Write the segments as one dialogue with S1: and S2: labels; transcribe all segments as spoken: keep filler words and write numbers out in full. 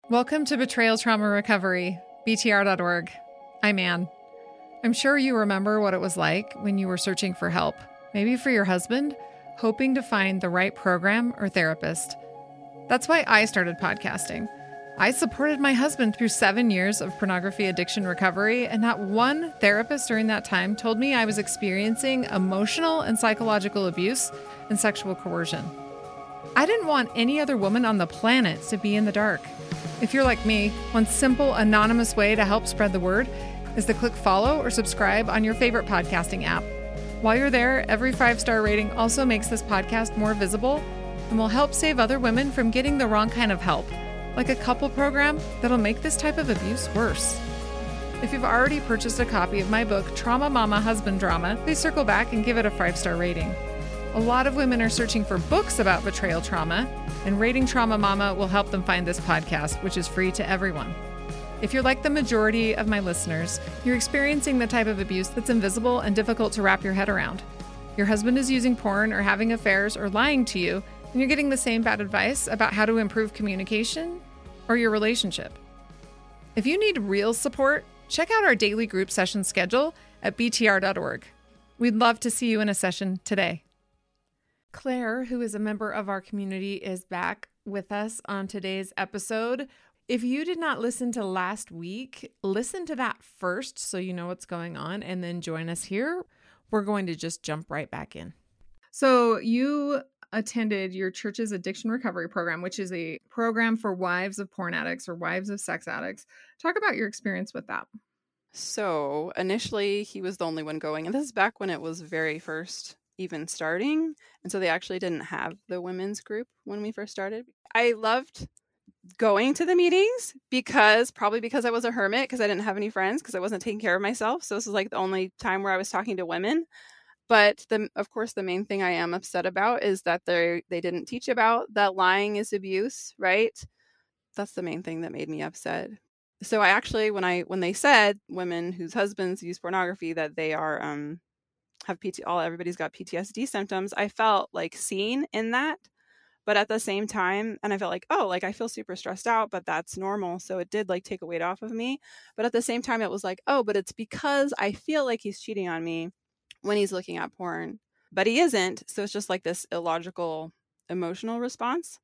S1: Welcome to Betrayal Trauma Recovery, B T R dot org. I'm Ann. I'm sure you remember what it was like when you were searching for help, maybe for your husband, hoping to find the right program or therapist. That's why I started podcasting. I supported my husband through seven years of pornography addiction recovery, and not one therapist during that time told me I was experiencing emotional and psychological abuse and sexual coercion. I didn't want any other woman on the planet to be in the dark. If you're like me, one simple, anonymous way to help spread the word is to click follow or subscribe on your favorite podcasting app. While you're there, every five-star rating also makes this podcast more visible and will help save other women from getting the wrong kind of help, like a couple program that'll make this type of abuse worse. If you've already purchased a copy of my book, Trauma Mama Husband Drama, please circle back and give it a five-star rating. A lot of women are searching for books about betrayal trauma, and rating Trauma Mama will help them find this podcast, which is free to everyone. If you're like the majority of my listeners, you're experiencing the type of abuse that's invisible and difficult to wrap your head around. Your husband is using porn or having affairs or lying to you, and you're getting the same bad advice about how to improve communication or your relationship. If you need real support, check out our daily group session schedule at B T R dot org. We'd love to see you in a session today. Claire, who is a member of our community, is back with us on today's episode. If you did not listen to last week, listen to that first so you know what's going on, and then join us here. We're going to just jump right back in. So you attended your church's addiction recovery program, which is a program for wives of porn addicts or wives of sex addicts. Talk about your experience with that.
S2: So initially, he was the only one going, and this is back when it was very first even starting. And so they actually didn't have the women's group when we first started. I loved going to the meetings because probably because I was a hermit, because I didn't have any friends, because I wasn't taking care of myself. So this was like the only time where I was talking to women. But the, of course, the main thing I am upset about is that they they didn't teach about that lying is abuse, right? That's the main thing that made me upset. So I actually, when I when they said women whose husbands use pornography, that they are um have P T all everybody's got P T S D symptoms, I felt like seen in that. But at the same time, and I felt like, oh, like I feel super stressed out, but that's normal. So it did like take a weight off of me. But at the same time, it was like, oh, but it's because I feel like he's cheating on me when he's looking at porn, but he isn't. So it's just like this illogical emotional response.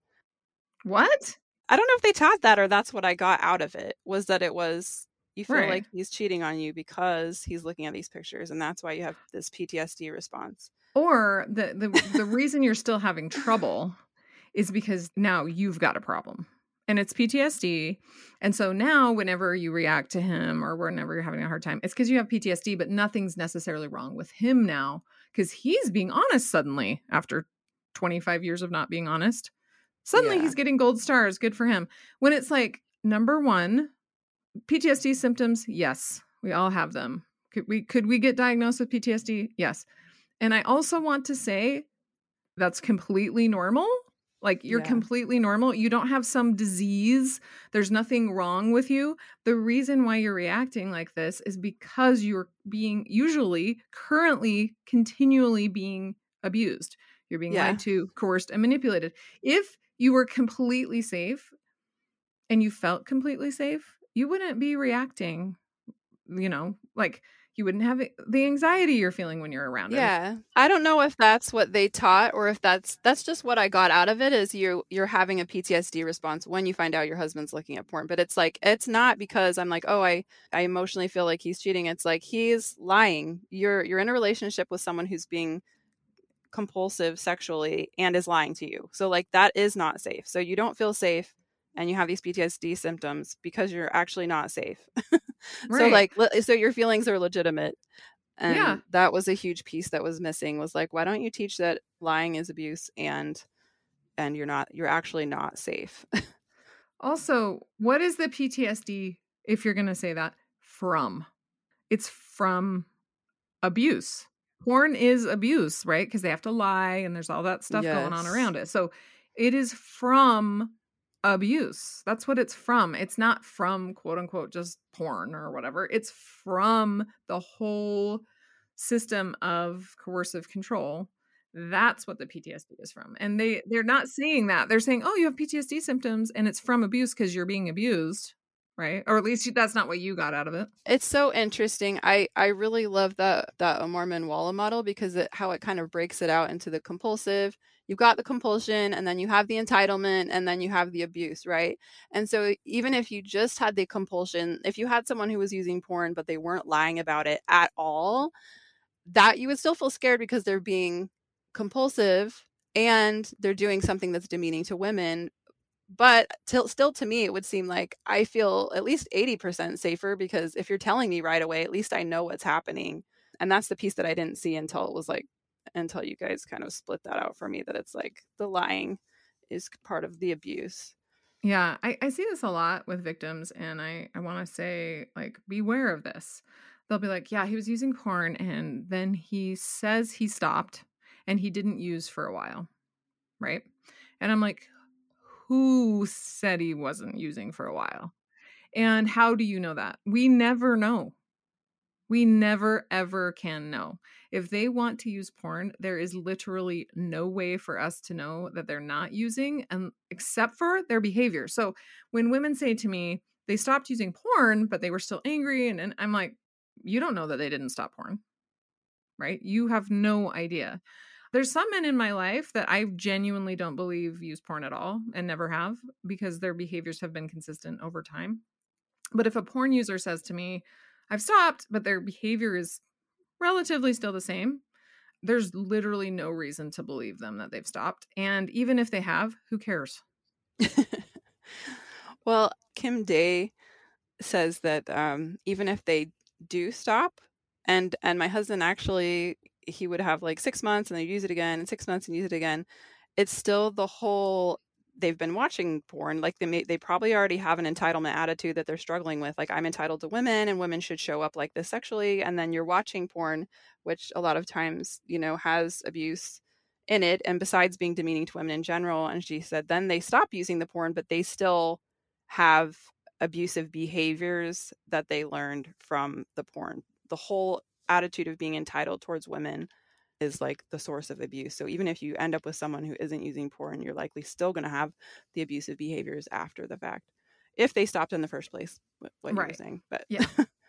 S1: What?
S2: I don't know if they taught that or that's what I got out of it, was that it was, you feel
S1: Right.
S2: like he's cheating on you because he's looking at these pictures, and that's why you have this P T S D response.
S1: Or the the, the reason you're still having trouble is because now you've got a problem. And it's P T S D. And so now whenever you react to him or whenever you're having a hard time, it's because you have P T S D, but nothing's necessarily wrong with him now because he's being honest suddenly after twenty-five years of not being honest. Suddenly
S2: Yeah.
S1: he's getting gold stars. Good for him. When it's like, number one, P T S D symptoms, yes, we all have them. Could we could we get diagnosed with P T S D? Yes. And I also want to say that's completely normal. Like you're
S2: Yeah.
S1: completely normal. You don't have some disease. There's nothing wrong with you. The reason why you're reacting like this is because you're being usually currently continually being abused. You're being
S2: Yeah.
S1: lied to, coerced, and manipulated. If you were completely safe and you felt completely safe, you wouldn't be reacting, you know, like you wouldn't have the anxiety you're feeling when you're around him.
S2: Yeah. I don't know if that's what they taught or if that's that's just what I got out of it, is you you're having a P T S D response when you find out your husband's looking at porn. But it's like, it's not because I'm like, oh, I I emotionally feel like he's cheating. It's like he's lying. You're you're in a relationship with someone who's being compulsive sexually and is lying to you. So like that is not safe. So you don't feel safe and you have these P T S D symptoms because you're actually not safe.
S1: Right.
S2: So like le- so your feelings are legitimate. And
S1: Yeah.
S2: that was a huge piece that was missing, was like, why don't you teach that lying is abuse and and you're not you're actually not safe.
S1: Also, what is the P T S D, if you're going to say that, from? It's from abuse. Porn is abuse, right? Because they have to lie and there's all that stuff going on
S2: Yes.
S1: around it. So it is from abuse. That's what it's from. It's not from, quote unquote, just porn or whatever. It's from the whole system of coercive control That's what the P T S D is from. And they, they're not saying that. They're saying, oh, you have P T S D symptoms and it's from abuse because you're being abused, right? Or at least that's not what you got out of it.
S2: It's so interesting. I, I really love that that O'Morman Walla model because it, how it kind of breaks it out into the compulsive. You've got the compulsion, and then you have the entitlement, and then you have the abuse, right? And so even if you just had the compulsion, if you had someone who was using porn but they weren't lying about it at all, that you would still feel scared because they're being compulsive and they're doing something that's demeaning to women. But till, still, to me, it would seem like I feel at least eighty percent safer because if you're telling me right away, at least I know what's happening. And that's the piece that I didn't see until it was like, until you guys kind of split that out for me, that it's like the lying is part of the abuse.
S1: Yeah, I, I see this a lot with victims, and I, I want to say, like, beware of this. They'll be like, yeah, he was using porn, and then he says he stopped, and he didn't use for a while, right? And I'm like, who said he wasn't using for a while? And how do you know that? We never know. We never, ever can know. If they want to use porn, there is literally no way for us to know that they're not using, and except for their behavior. So when women say to me, they stopped using porn, but they were still angry, and, and I'm like, you don't know that they didn't stop porn, right? You have no idea. There's some men in my life that I genuinely don't believe use porn at all and never have because their behaviors have been consistent over time. But if a porn user says to me, I've stopped, but their behavior is relatively still the same, there's literally no reason to believe them that they've stopped. And even if they have, who cares?
S2: Well, Kim Day says that um, even if they do stop, and and my husband actually, he would have like six months and they'd use it again, and six months and use it again, it's still the whole, they've been watching porn, like they may, they probably already have an entitlement attitude that they're struggling with, like I'm entitled to women and women should show up like this sexually, and then you're watching porn, which a lot of times, you know, has abuse in it, and besides being demeaning to women in general. And she said then they stop using the porn, but they still have abusive behaviors that they learned from the porn. The whole attitude of being entitled towards women is like the source of abuse. So even if you end up with someone who isn't using porn, you're likely still going to have the abusive behaviors after the fact, if they stopped in the first place, what you
S1: Right.
S2: were saying. But
S1: yeah.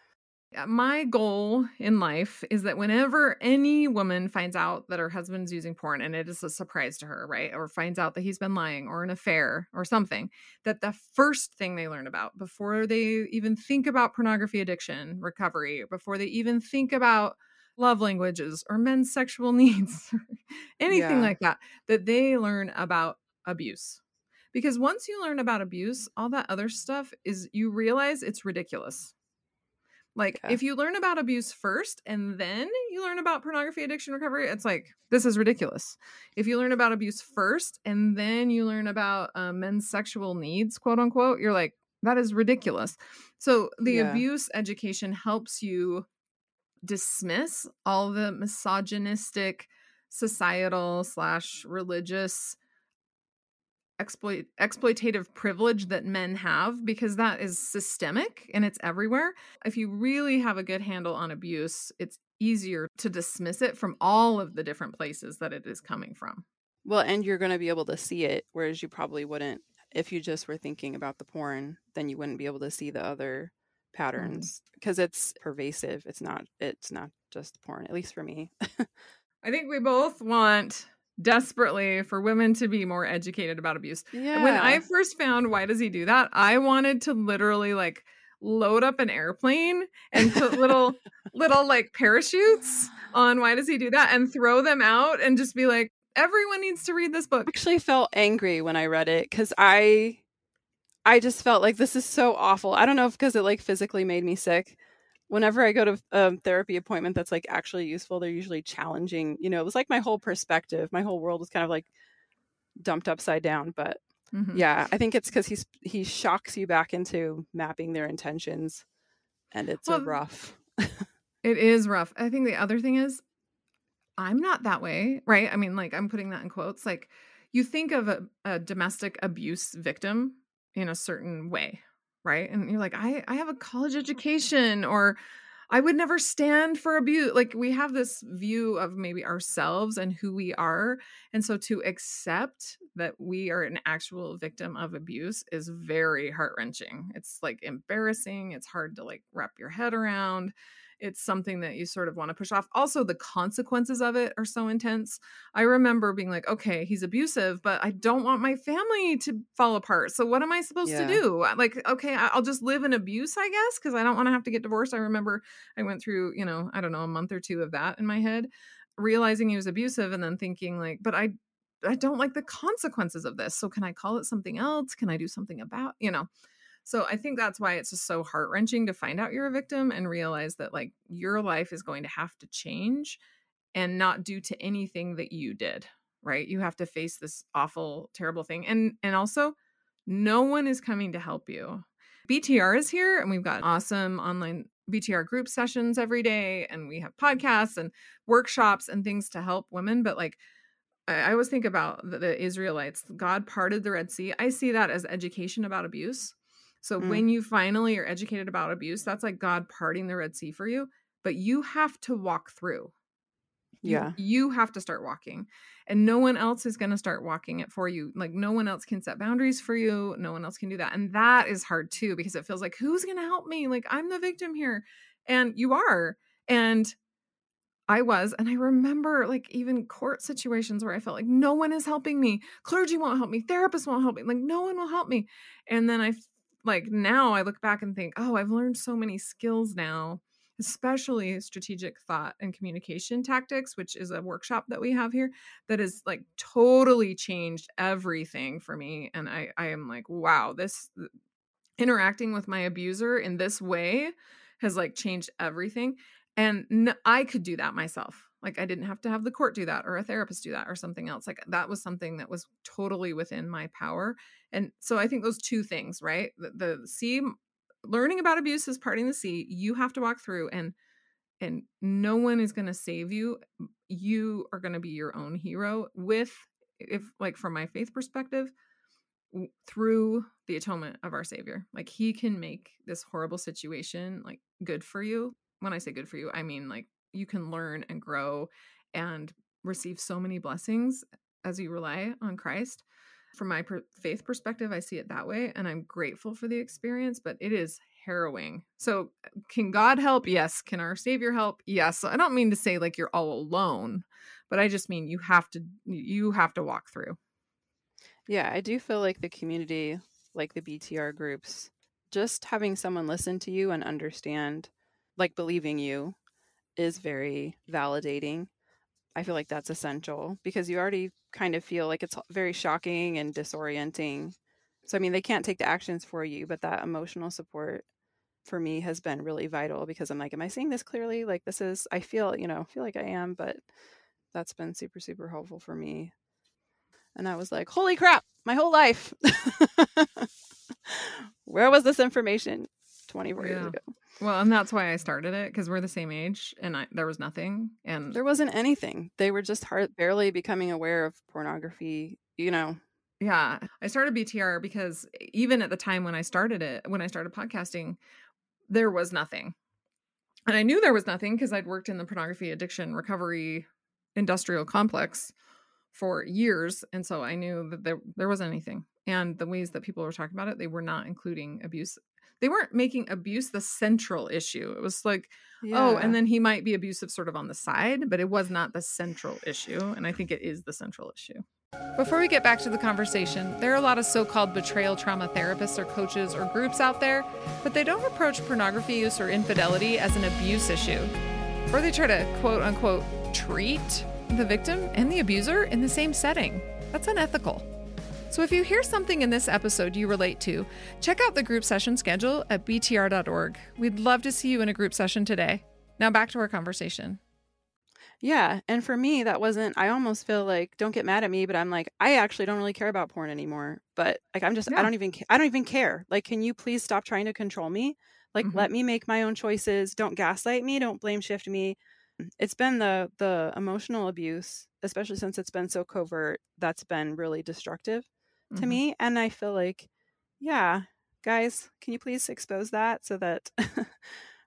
S1: My goal in life is that whenever any woman finds out that her husband's using porn and it is a surprise to her, right? Or finds out that he's been lying or an affair or something, that the first thing they learn about before they even think about pornography addiction recovery, before they even think about love languages or men's sexual needs, anything
S2: Yeah.
S1: like that, that they learn about abuse. Because once you learn about abuse, all that other stuff is, you realize it's ridiculous. Like,
S2: Yeah.
S1: if you learn about abuse first and then you learn about pornography addiction recovery, it's like, this is ridiculous. If you learn about abuse first and then you learn about uh, men's sexual needs, quote unquote, you're like, that is ridiculous. So the
S2: Yeah.
S1: abuse education helps you dismiss all the misogynistic, societal slash religious exploit exploitative privilege that men have, because that is systemic and it's everywhere. If you really have a good handle on abuse, it's easier to dismiss it from all of the different places that it is coming from.
S2: Well, and you're going to be able to see it, whereas you probably wouldn't if you just were thinking about the porn. Then you wouldn't be able to see the other patterns because mm. it's pervasive. It's not. It's not just porn, at least for me.
S1: I think we both want desperately for women to be more educated about abuse.
S2: Yeah.
S1: When I first found Why Does He Do That, I wanted to literally like load up an airplane and put little little like parachutes on Why Does He Do That and throw them out and just be like, everyone needs to read this book.
S2: I actually felt angry when I read it because I I just felt like this is so awful. I don't know if because it like physically made me sick. Whenever I go to a um, therapy appointment that's like actually useful, they're usually challenging. You know, it was like my whole perspective, my whole world was kind of like dumped upside down. But mm-hmm. yeah, I think it's because he's he shocks you back into mapping their intentions, and it's well, a rough.
S1: It is rough. I think the other thing is, I'm not that way, right? I mean, like I'm putting that in quotes. Like you think of a, a domestic abuse victim in a certain way. Right. And you're like, I, I have a college education, or I would never stand for abuse. Like we have this view of maybe ourselves and who we are. And so to accept that we are an actual victim of abuse is very heart-wrenching. It's like embarrassing. It's hard to like wrap your head around. It's something that you sort of want to push off. Also, the consequences of it are so intense. I remember being like, okay, he's abusive, but I don't want my family to fall apart. So what am I supposed
S2: Yeah.
S1: to do? Like, okay, I- I'll just live in abuse, I guess, because I don't want to have to get divorced. I remember I went through, you know, I don't know, a month or two of that in my head, realizing he was abusive and then thinking like, but I I don't like the consequences of this. So can I call it something else? Can I do something about, you know? So I think that's why it's just so heart-wrenching to find out you're a victim and realize that like your life is going to have to change and not due to anything that you did, right? You have to face this awful, terrible thing. And and also no one is coming to help you. B T R is here and we've got awesome online B T R group sessions every day and we have podcasts and workshops and things to help women, but like I I always think about the, the Israelites. God parted the Red Sea. I see that as education about abuse. So
S2: Mm.
S1: when you finally are educated about abuse, that's like God parting the Red Sea for you, but you have to walk through. You,
S2: Yeah.
S1: you have to start walking and no one else is going to start walking it for you. Like no one else can set boundaries for you. No one else can do that. And that is hard too, because it feels like, who's going to help me? Like I'm the victim here and you are. And I was, and I remember like even court situations where I felt like no one is helping me. Clergy won't help me. Therapists won't help me. Like no one will help me. And then I f- like now I look back and think, oh, I've learned so many skills now, especially strategic thought and communication tactics, which is a workshop that we have here that has like totally changed everything for me. And I, I am like, wow, this interacting with my abuser in this way has like changed everything. And n- I could do that myself. Like I didn't have to have the court do that or a therapist do that or something else. Like that was something that was totally within my power. And so I think those two things, right? The, the sea, learning about abuse is parting the sea. You have to walk through and and no one is going to save you. You are going to be your own hero with, if like from my faith perspective, through the atonement of our Savior. Like he can make this horrible situation like good for you. When I say good for you, I mean like you can learn and grow and receive so many blessings as you rely on Christ. From my per- faith perspective, I see it that way and I'm grateful for the experience, but it is harrowing. So can God help? Yes. Can our Savior help? Yes. So I don't mean to say like you're all alone, but I just mean you have to you have to walk through.
S2: Yeah, I do feel like the community, like the B T R groups, just having someone listen to you and understand, like believing you, is very validating. I feel like that's essential because you already kind of feel like it's very shocking and disorienting. So, I mean, they can't take the actions for you, but that emotional support for me has been really vital because I'm like, am I seeing this clearly? Like, this is, I feel, you know, feel like I am, but that's been super, super helpful for me. And I was like, holy crap, my whole life. Where was this information twenty-four
S1: Yeah.
S2: years ago?
S1: Well, and that's why I started it because we're the same age and I, there was nothing. And
S2: There wasn't anything. They were just hard, barely becoming aware of pornography, you know.
S1: yeah, I started B T R because even at the time when I started it, when I started podcasting, there was nothing. And I knew there was nothing because I'd worked in the pornography addiction recovery industrial complex for years. And so I knew that there, there wasn't anything. And the ways that people were talking about it, they were not including abuse. They weren't making abuse the central issue. It was like,
S2: Yeah.
S1: oh, and then he might be abusive sort of on the side, but it was not the central issue. And I think it is the central issue. Before we get back to the conversation, there are a lot of so-called betrayal trauma therapists or coaches or groups out there, but they don't approach pornography use or infidelity as an abuse issue. Or they try to quote unquote treat the victim and the abuser in the same setting. That's unethical. So if you hear something in this episode you relate to, check out the group session schedule at b t r dot org. We'd love to see you in a group session today. Now back to our conversation.
S2: Yeah. And for me, that wasn't, I almost feel like, don't get mad at me, but I'm like, I actually don't really care about porn anymore. But like, I'm just,
S1: Yeah.
S2: I don't even, I don't even care. Like, can you please stop trying to control me? Like,
S1: Mhm.
S2: let me make my own choices. Don't gaslight me. Don't blame shift me. It's been the, the emotional abuse, especially since it's been so covert, that's been really destructive to
S1: Mhm.
S2: me. And I feel like, yeah, guys, can you please expose that so that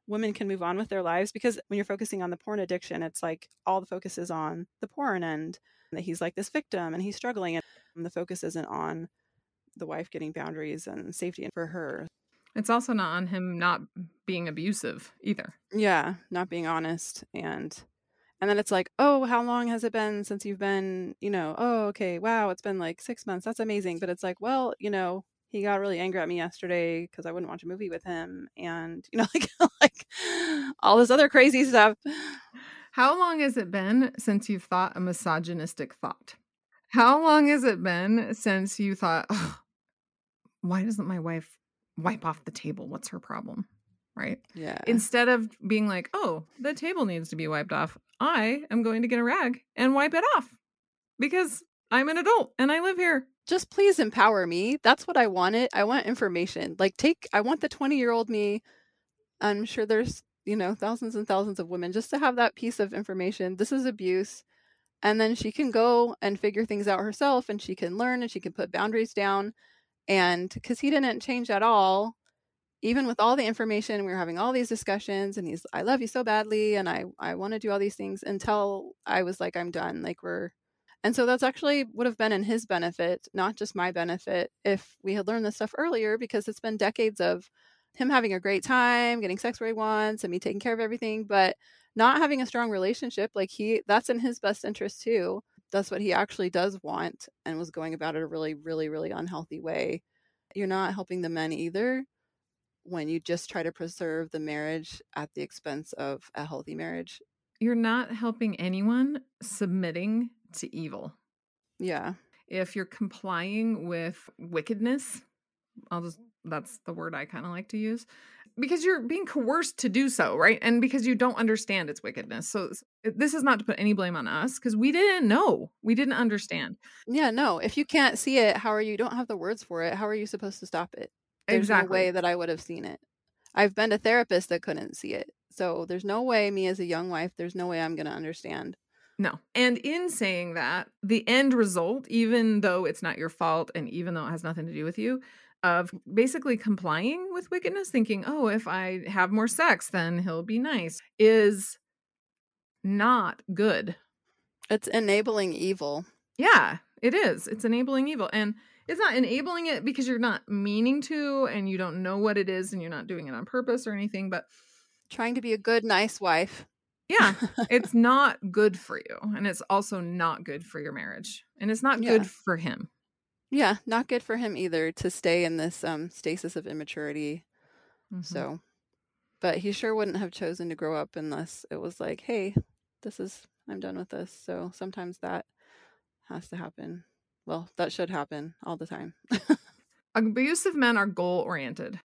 S2: women can move on with their lives, because when you're focusing on the porn addiction, it's like all the focus is on the porn and that he's like this victim and he's struggling, and the focus isn't on the wife getting boundaries and safety for her.
S1: It's also not on him not being abusive either.
S2: Yeah, not being honest. And and then it's like, oh, how long has it been since you've been, you know, oh, okay, wow, it's been like six months. That's amazing. But it's like, well, you know, he got really angry at me yesterday because I wouldn't watch a movie with him. And, you know, like, like all this other crazy stuff.
S1: How long has it been since you've thought a misogynistic thought? How long has it been since you thought, oh, why doesn't my wife wipe off the table? What's her problem? Right?
S2: Yeah.
S1: Instead of being like, oh, the table needs to be wiped off, I am going to get a rag and wipe it off because I'm an adult and I live here.
S2: Just please empower me. That's what I wanted. I want information. Like, take, I want the twenty year old me. I'm sure there's, you know, thousands and thousands of women, just to have that piece of information. This is abuse. And then she can go and figure things out herself, and she can learn and she can put boundaries down. And because he didn't change at all, even with all the information, we were having all these discussions, and he's, I love you so badly, and I, I want to do all these things, until I was like, I'm done. Like, we're, and so that's actually would have been in his benefit, not just my benefit, if we had learned this stuff earlier, because it's been decades of him having a great time, getting sex where he wants, and me taking care of everything, but not having a strong relationship. Like, he, that's in his best interest too. That's what he actually does want, and was going about it a really, really, really unhealthy way. You're not helping the men either when you just try to preserve the marriage at the expense of a healthy marriage.
S1: You're not helping anyone submitting to evil.
S2: Yeah.
S1: If you're complying with wickedness, I'll just, that's the word I kind of like to use, because you're being coerced to do so, right? And because you don't understand its wickedness. So this is not to put any blame on us, because we didn't know. We didn't understand.
S2: Yeah, no. If you can't see it, how are you, don't have the words for it, how are you supposed to stop it? There's
S1: Exactly.
S2: no way that I would have seen it. I've been to therapists that couldn't see it. So there's no way, me as a young wife, there's no way I'm going to understand.
S1: No. And in saying that, the end result, even though it's not your fault and even though it has nothing to do with you, of basically complying with wickedness, thinking, oh, if I have more sex, then he'll be nice, is not good.
S2: It's enabling evil.
S1: Yeah, it is. It's enabling evil. And it's not enabling it because you're not meaning to and you don't know what it is and you're not doing it on purpose or anything, but
S2: trying to be a good, nice wife.
S1: Yeah, it's not good for you. And it's also not good for your marriage. And it's not
S2: Yeah.
S1: good for him.
S2: Yeah, not good for him either to stay in this um, stasis of immaturity.
S1: Mm-hmm.
S2: So, but he sure wouldn't have chosen to grow up unless it was like, hey, this is, I'm done with this. So sometimes that has to happen. Well, that should happen all the time.
S1: Abusive men are goal oriented.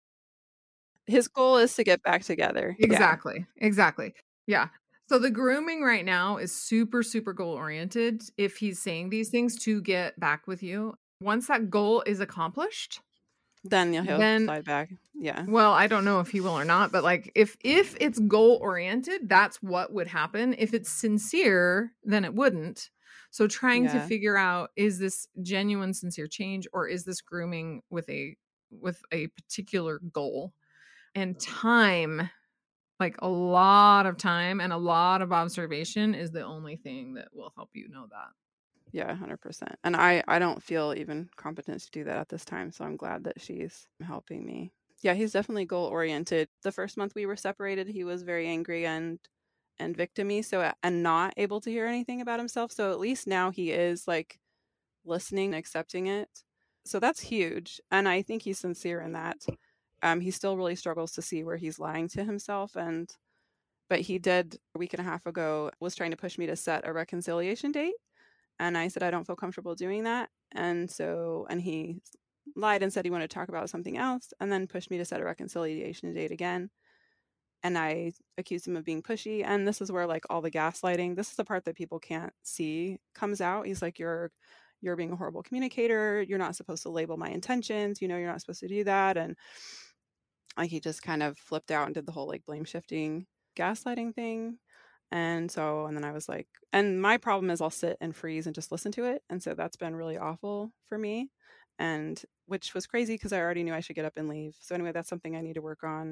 S2: His goal is to get back together.
S1: Exactly. Yeah. Exactly. Yeah. So the grooming right now is super, super goal oriented. If he's saying these things to get back with you, once that goal is accomplished,
S2: then he'll
S1: then,
S2: slide back. Yeah.
S1: Well, I don't know if he will or not, but like if if it's goal oriented, that's what would happen. If it's sincere, then it wouldn't. So trying
S2: Yeah.
S1: to figure out, is this genuine, sincere change, or is this grooming with a with a particular goal? And time, like a lot of time and a lot of observation, is the only thing that will help you know that.
S2: Yeah, one hundred percent. And I, I don't feel even competent to do that at this time. So I'm glad that she's helping me. Yeah, he's definitely goal oriented. The first month we were separated, he was very angry and and victim-y, so and not able to hear anything about himself. So at least now he is like listening and accepting it. So that's huge. And I think he's sincere in that. Um, he still really struggles to see where he's lying to himself. And but he did a week and a half ago was trying to push me to set a reconciliation date. And I said, I don't feel comfortable doing that. And so, and he lied and said he wanted to talk about something else, and then pushed me to set a reconciliation date again. And I accused him of being pushy. And this is where like all the gaslighting, this is the part that people can't see, comes out. He's like, you're, you're being a horrible communicator. You're not supposed to label my intentions. You know, you're not supposed to do that. And like, he just kind of flipped out and did the whole like blame shifting gaslighting thing. And so, and then I was like, and my problem is I'll sit and freeze and just listen to it. And so that's been really awful for me. And which was crazy because I already knew I should get up and leave. So anyway, that's something I need to work on.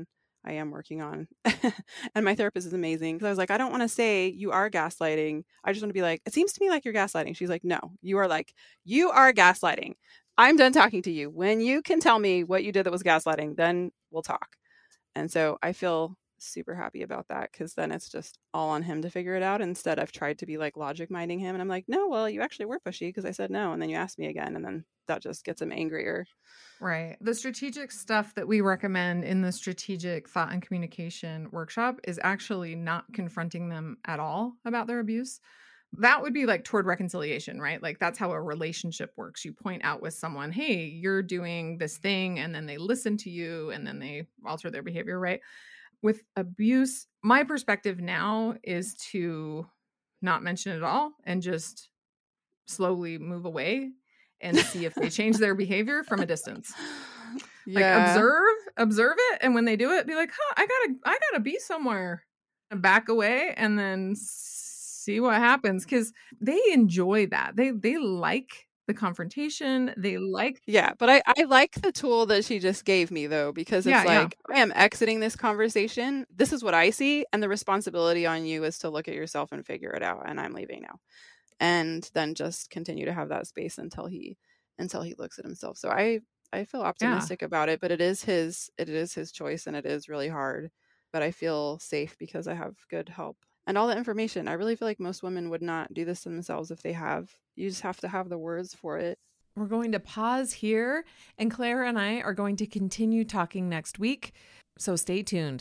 S2: I am working on. And my therapist is amazing because I was like, I don't want to say you are gaslighting. I just want to be like, it seems to me like you're gaslighting. She's like, no, you are like, you are gaslighting. I'm done talking to you. When you can tell me what you did that was gaslighting, then we'll talk. And so I feel super happy about that because then it's just all on him to figure it out. Instead, I've tried to be like logic minding him. And I'm like, no, well, you actually were pushy because I said no. And then you asked me again. And then that just gets him angrier.
S1: Right. The strategic stuff that we recommend in the strategic thought and communication workshop is actually not confronting them at all about their abuse. That would be like toward reconciliation, right? Like that's how a relationship works. You point out with someone, hey, you're doing this thing, and then they listen to you and then they alter their behavior, right? With abuse, my perspective now is to not mention it at all and just slowly move away and see if they change their behavior from a distance. Yeah. Like observe, observe it. And when they do it, be like, huh, I gotta, I gotta be somewhere. And back away and then see what happens. Cause they enjoy that. They, they like the confrontation. They like.
S2: Yeah. But I, I like the tool that she just gave me though, because it's yeah, like, yeah. I am exiting this conversation. This is what I see. And the responsibility on you is to look at yourself and figure it out. And I'm leaving now. And then just continue to have that space until he until he looks at himself. So I I feel optimistic yeah. about it, but it is his it is his choice and it is really hard. But I feel safe because I have good help and all the information. I really feel like most women would not do this to themselves if they have. You just have to have the words for it.
S1: We're going to pause here, and Claire and I are going to continue talking next week. So stay tuned.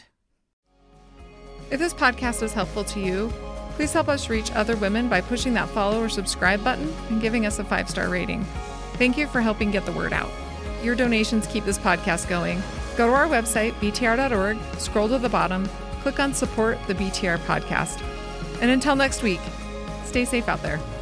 S1: If this podcast is helpful to you, please help us reach other women by pushing that follow or subscribe button and giving us a five-star rating. Thank you for helping get the word out. Your donations keep this podcast going. Go to our website, b t r dot org, scroll to the bottom, click on Support the B T R Podcast. And until next week, stay safe out there.